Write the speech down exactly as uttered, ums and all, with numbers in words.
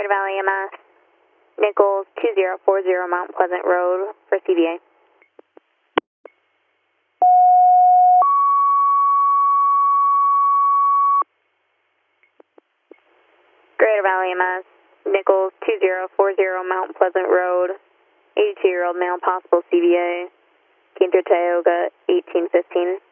Valley E M S, Nichols two zero four zero Mount Pleasant Road for C V A. Greater Valley E M S, Nichols two zero four zero Mount Pleasant Road, eighty-two-year-old male, possible C V A, Quinto Tioga eighteen fifteen.